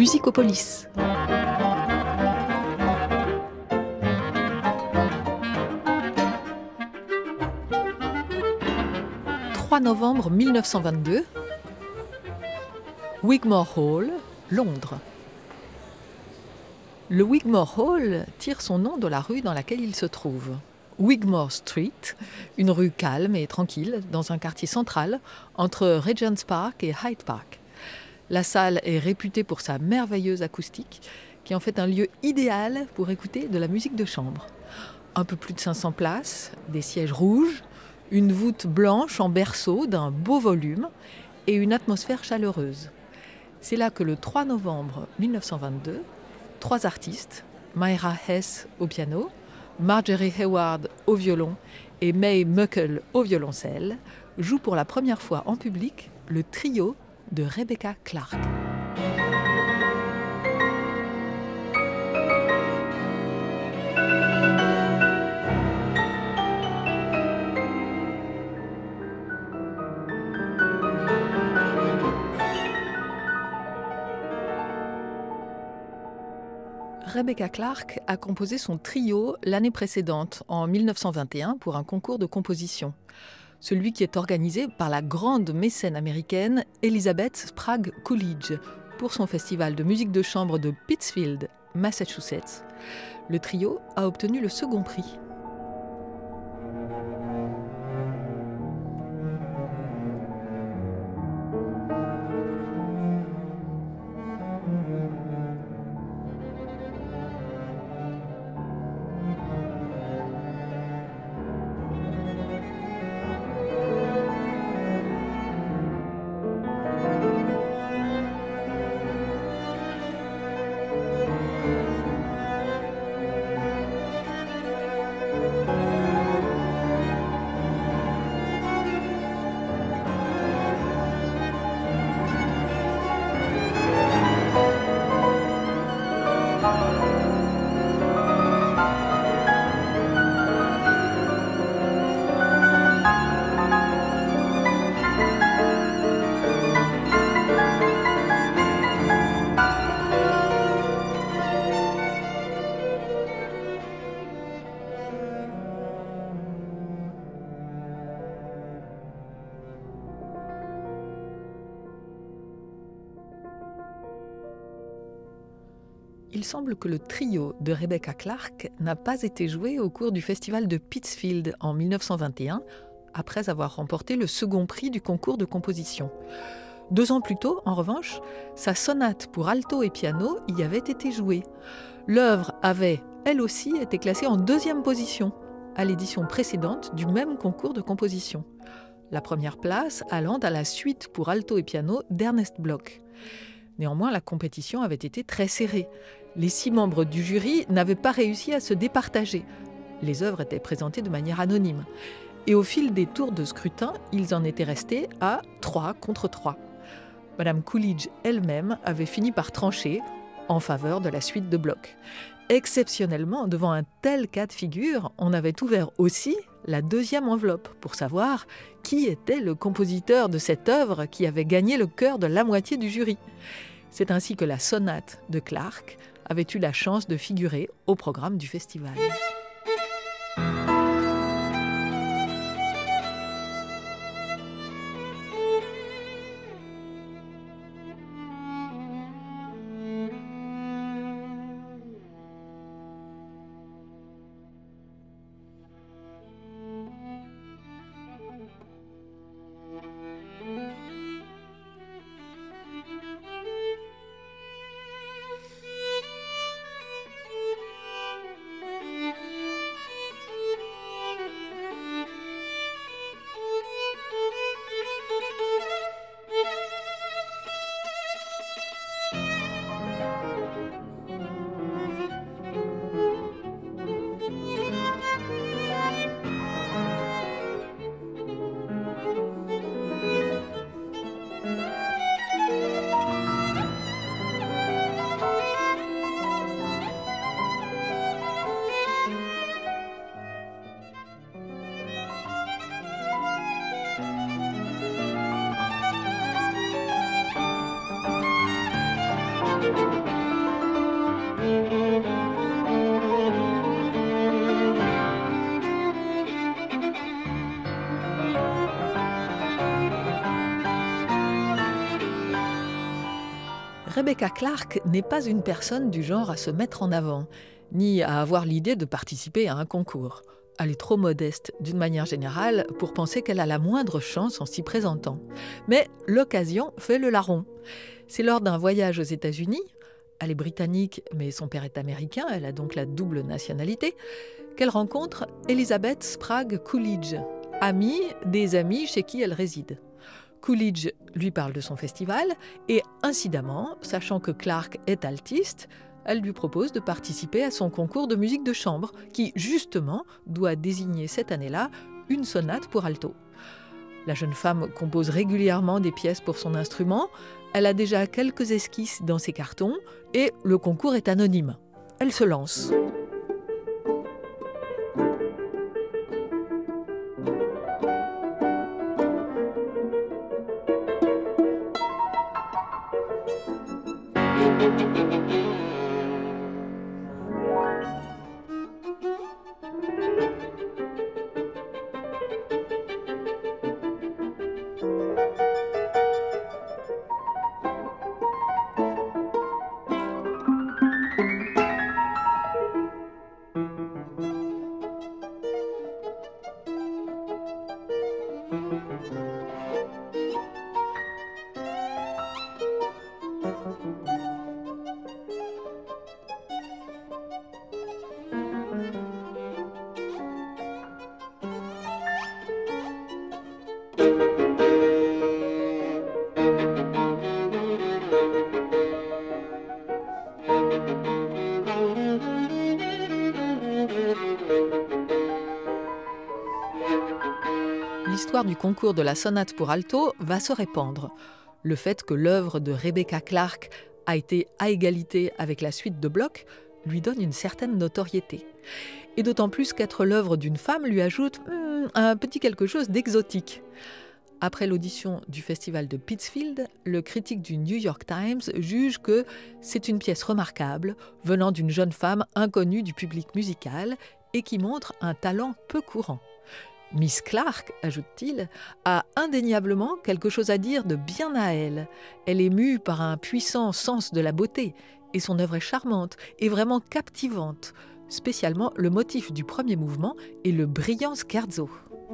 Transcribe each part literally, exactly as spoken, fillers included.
Musicopolis. trois novembre mille neuf cent vingt-deux, Wigmore Hall, Londres. Le Wigmore Hall tire son nom de la rue dans laquelle il se trouve. Wigmore Street, une rue calme et tranquille dans un quartier central entre Regent's Park et Hyde Park. La salle est réputée pour sa merveilleuse acoustique qui en fait un lieu idéal pour écouter de la musique de chambre. Un peu plus de cinq cents places, des sièges rouges, une voûte blanche en berceau d'un beau volume et une atmosphère chaleureuse. C'est là que le trois novembre mille neuf cent vingt-deux, trois artistes, Myra Hess au piano, Marjorie Hayward au violon et May Muckle au violoncelle, jouent pour la première fois en public le trio de Rebecca Clark. Rebecca Clark a composé son trio l'année précédente, en mille neuf cent vingt et un, pour un concours de composition. Celui qui est organisé par la grande mécène américaine Elizabeth Sprague Coolidge pour son festival de musique de chambre de Pittsfield, Massachusetts. Le trio a obtenu le second prix. Il semble que le trio de Rebecca Clark n'a pas été joué au cours du festival de Pittsfield en mille neuf cent vingt et un, après avoir remporté le second prix du concours de composition. Deux ans plus tôt, en revanche, sa sonate pour alto et piano y avait été jouée. L'œuvre avait, elle aussi, été classée en deuxième position à l'édition précédente du même concours de composition. La première place allant à la suite pour alto et piano d'Ernest Bloch. Néanmoins, la compétition avait été très serrée. Les six membres du jury n'avaient pas réussi à se départager. Les œuvres étaient présentées de manière anonyme. Et au fil des tours de scrutin, ils en étaient restés à trois contre trois. Madame Coolidge elle-même avait fini par trancher en faveur de la suite de Bloch. Exceptionnellement, devant un tel cas de figure, on avait ouvert aussi la deuxième enveloppe pour savoir qui était le compositeur de cette œuvre qui avait gagné le cœur de la moitié du jury. C'est ainsi que la sonate de Clark avait eu la chance de figurer au programme du festival. Rebecca Clark n'est pas une personne du genre à se mettre en avant, ni à avoir l'idée de participer à un concours. Elle est trop modeste, d'une manière générale, pour penser qu'elle a la moindre chance en s'y présentant. Mais l'occasion fait le larron. C'est lors d'un voyage aux États-Unis, elle est britannique mais son père est américain, elle a donc la double nationalité, qu'elle rencontre Elizabeth Sprague Coolidge, amie des amis chez qui elle réside. Coolidge lui parle de son festival et, incidemment, sachant que Clark est altiste, elle lui propose de participer à son concours de musique de chambre qui, justement, doit désigner cette année-là une sonate pour alto. La jeune femme compose régulièrement des pièces pour son instrument, elle a déjà quelques esquisses dans ses cartons et le concours est anonyme. Elle se lance. L'histoire du concours de la sonate pour alto va se répandre. Le fait que l'œuvre de Rebecca Clark a été à égalité avec la suite de Bloch lui donne une certaine notoriété. Et d'autant plus qu'être l'œuvre d'une femme lui ajoute hmm, un petit quelque chose d'exotique. Après l'audition du festival de Pittsfield, le critique du New York Times juge que c'est une pièce remarquable venant d'une jeune femme inconnue du public musical et qui montre un talent peu courant. Miss Clark, ajoute-t-il, a indéniablement quelque chose à dire de bien à elle. Elle est mue par un puissant sens de la beauté et son œuvre est charmante et vraiment captivante, spécialement le motif du premier mouvement et le brillant scherzo.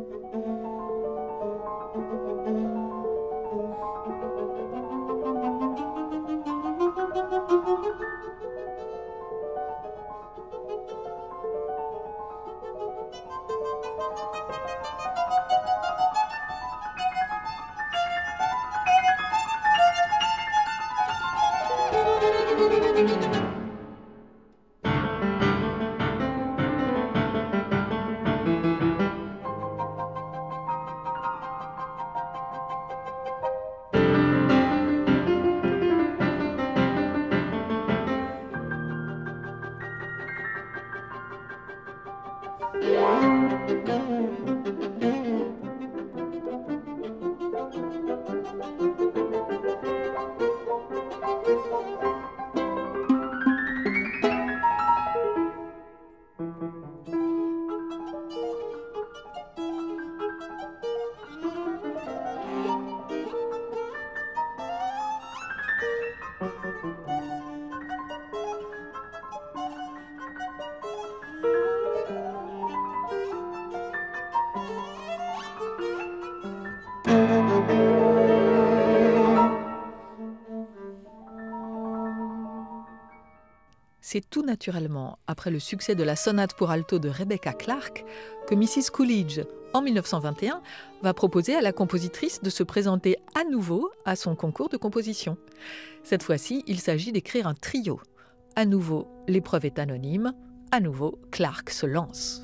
C'est tout naturellement, après le succès de la sonate pour alto de Rebecca Clark, que missus Coolidge, en mille neuf cent vingt et un, va proposer à la compositrice de se présenter à nouveau à son concours de composition. Cette fois-ci, il s'agit d'écrire un trio. À nouveau, l'épreuve est anonyme. À nouveau, Clark se lance.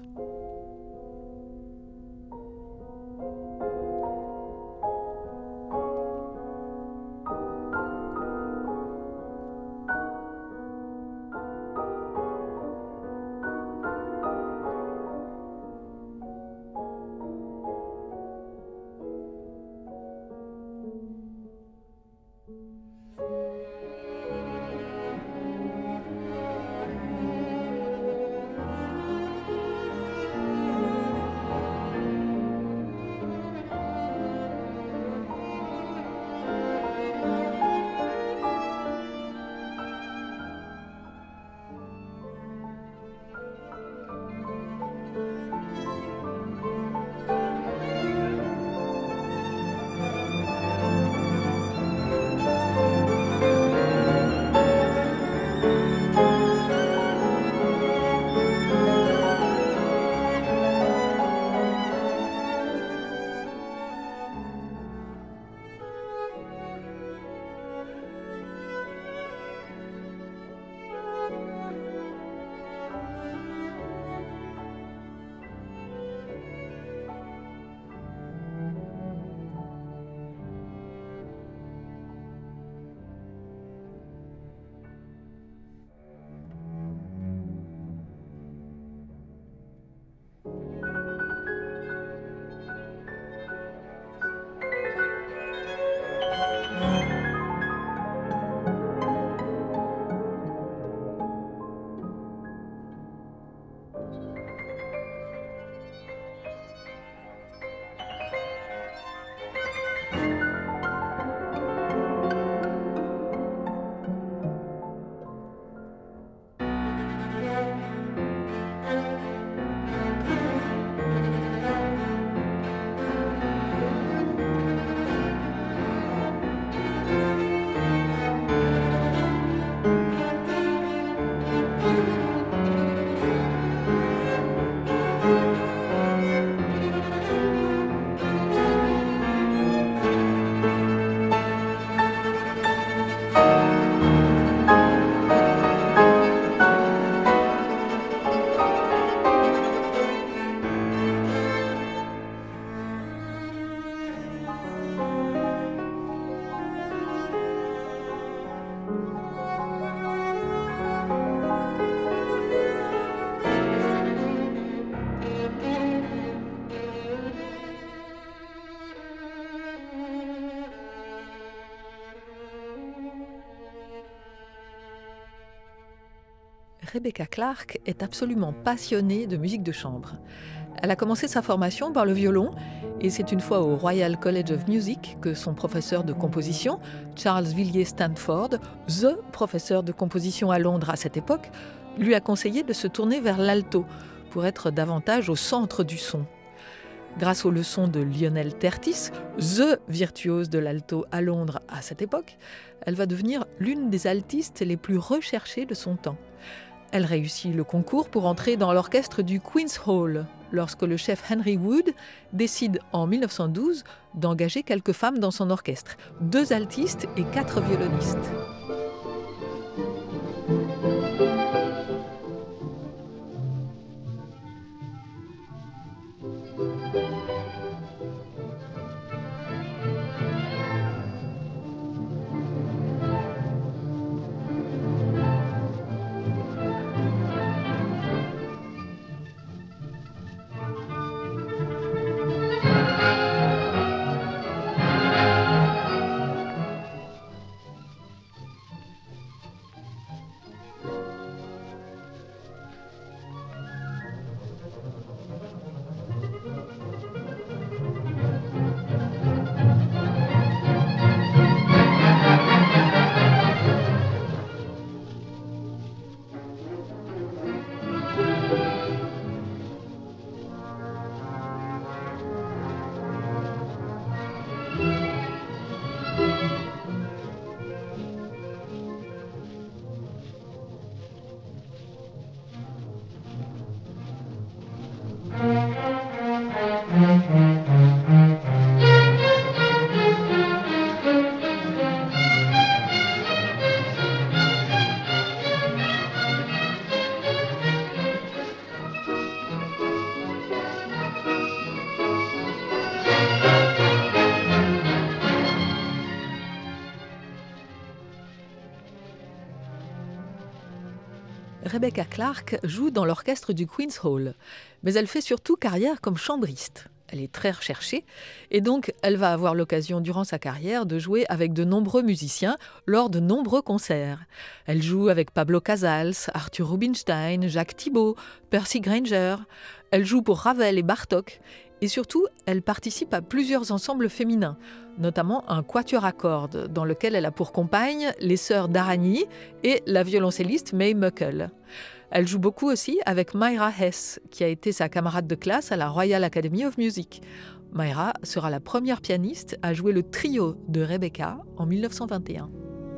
Rebecca Clark est absolument passionnée de musique de chambre. Elle a commencé sa formation par le violon et c'est une fois au Royal College of Music que son professeur de composition, Charles Villiers Stanford, the professeur de composition à Londres à cette époque, lui a conseillé de se tourner vers l'alto pour être davantage au centre du son. Grâce aux leçons de Lionel Tertis, the virtuose de l'alto à Londres à cette époque, elle va devenir l'une des altistes les plus recherchées de son temps. Elle réussit le concours pour entrer dans l'orchestre du Queen's Hall, lorsque le chef Henry Wood décide en mille neuf cent douze d'engager quelques femmes dans son orchestre, deux altistes et quatre violonistes. Rebecca Clark joue dans l'orchestre du Queen's Hall, mais elle fait surtout carrière comme chambriste. Elle est très recherchée et donc elle va avoir l'occasion durant sa carrière de jouer avec de nombreux musiciens lors de nombreux concerts. Elle joue avec Pablo Casals, Arthur Rubinstein, Jacques Thibaud, Percy Grainger. Elle joue pour Ravel et Bartók et surtout elle participe à plusieurs ensembles féminins, notamment un quatuor à cordes dans lequel elle a pour compagne les sœurs d'Aragny et la violoncelliste May Muckle. Elle joue beaucoup aussi avec Myra Hess, qui a été sa camarade de classe à la Royal Academy of Music. Myra sera la première pianiste à jouer le trio de Rebecca en mille neuf cent vingt et un.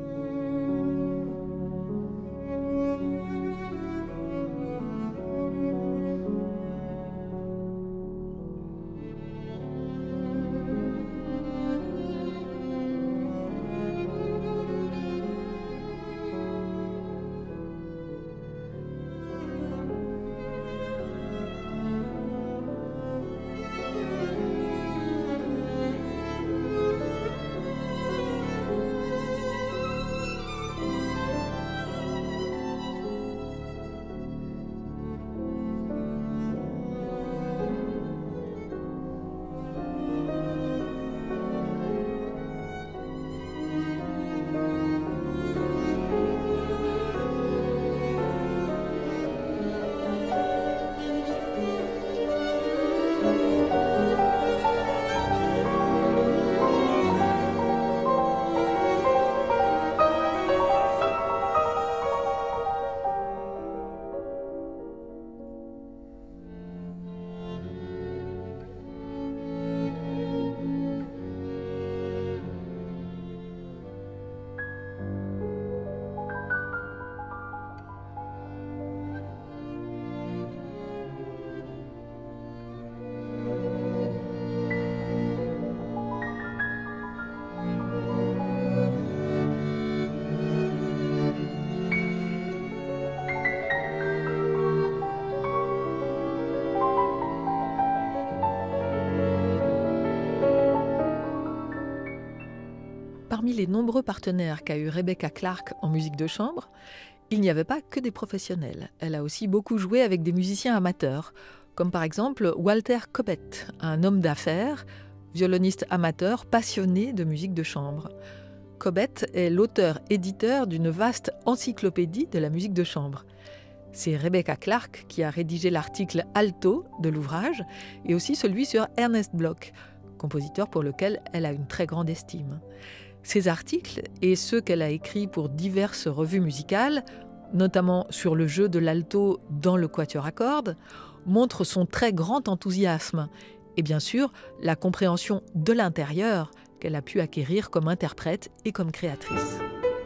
Parmi les nombreux partenaires qu'a eu Rebecca Clark en musique de chambre, il n'y avait pas que des professionnels. Elle a aussi beaucoup joué avec des musiciens amateurs, comme par exemple Walter Cobbett, un homme d'affaires, violoniste amateur passionné de musique de chambre. Cobbett est l'auteur-éditeur d'une vaste encyclopédie de la musique de chambre. C'est Rebecca Clark qui a rédigé l'article alto de l'ouvrage et aussi celui sur Ernest Bloch, compositeur pour lequel elle a une très grande estime. Ces articles et ceux qu'elle a écrits pour diverses revues musicales, notamment sur le jeu de l'alto dans le quatuor à cordes, montrent son très grand enthousiasme et bien sûr la compréhension de l'intérieur qu'elle a pu acquérir comme interprète et comme créatrice.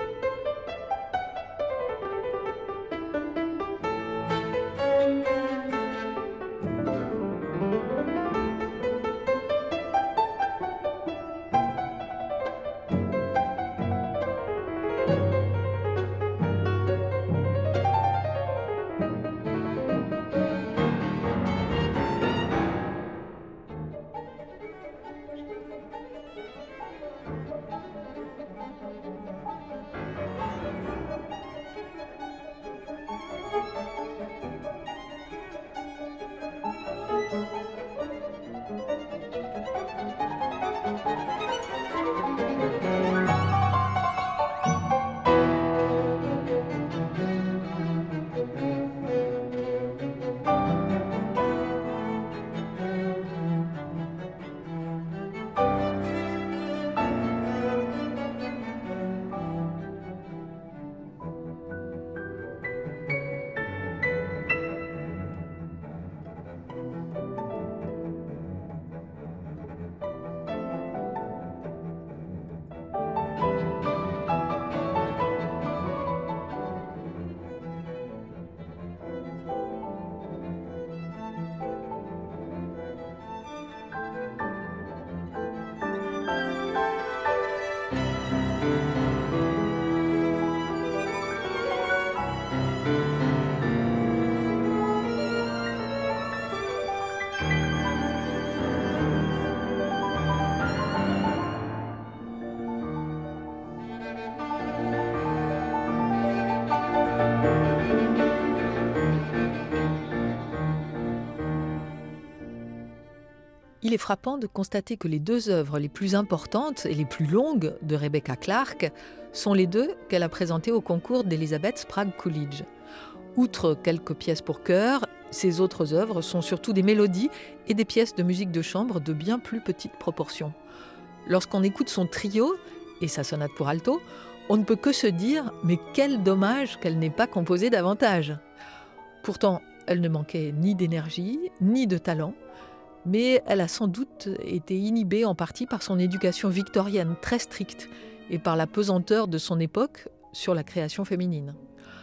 Il est frappant de constater que les deux œuvres les plus importantes et les plus longues de Rebecca Clark sont les deux qu'elle a présentées au concours d'Elizabeth Sprague Coolidge. Outre quelques pièces pour chœur, ses autres œuvres sont surtout des mélodies et des pièces de musique de chambre de bien plus petite proportion. Lorsqu'on écoute son trio et sa sonate pour alto, on ne peut que se dire « mais quel dommage qu'elle n'ait pas composé davantage !» Pourtant, elle ne manquait ni d'énergie, ni de talent, mais elle a sans doute été inhibée en partie par son éducation victorienne très stricte et par la pesanteur de son époque sur la création féminine.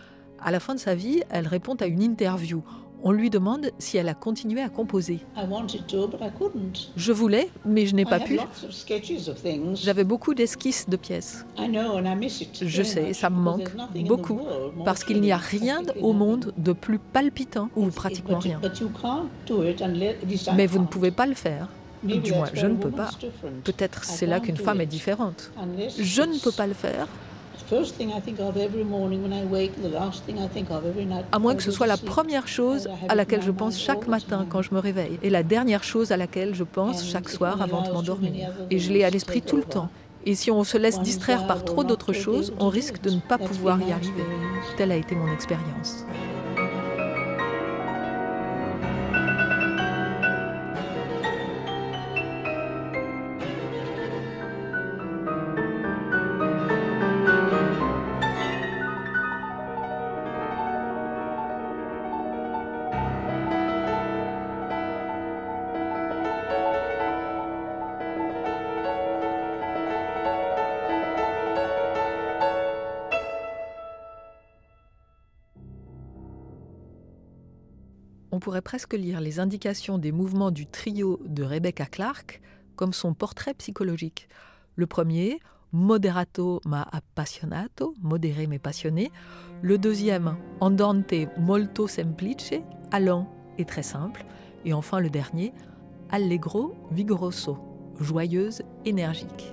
À la fin de sa vie, elle répond à une interview. On lui demande si elle a continué à composer. Je voulais, mais je n'ai pas pu. J'avais beaucoup d'esquisses de pièces. Je sais, ça me manque beaucoup, parce qu'il n'y a rien au monde de plus palpitant, ou pratiquement rien. Mais vous ne pouvez pas le faire. Du moins, je ne peux pas. Peut-être c'est là qu'une femme est différente. Je ne peux pas le faire. À moins que ce soit la première chose à laquelle je pense chaque matin quand je me réveille et la dernière chose à laquelle je pense chaque soir avant de m'endormir. Et je l'ai à l'esprit tout le temps. Et si on se laisse distraire par trop d'autres choses, on risque de ne pas pouvoir y arriver. Telle a été mon expérience. On pourrait presque lire les indications des mouvements du trio de Rebecca Clark comme son portrait psychologique. Le premier, moderato ma appassionato, modéré mais passionné. Le deuxième, andante molto semplice, allant et très simple. Et enfin le dernier, allegro vigoroso, joyeuse, énergique.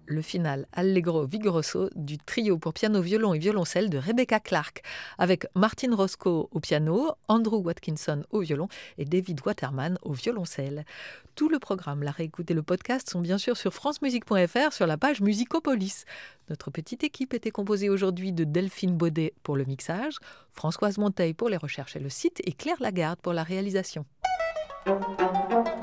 le final allegro vigoroso du trio pour piano, violon et violoncelle de Rebecca Clark, avec Martin Roscoe au piano, Andrew Watkinson au violon et David Waterman au violoncelle. Tout le programme, la réécoute et le podcast sont bien sûr sur francemusique point f r sur la page Musicopolis. Notre petite équipe était composée aujourd'hui de Delphine Baudet pour le mixage, Françoise Monteil pour les recherches et le site et Claire Lagarde pour la réalisation.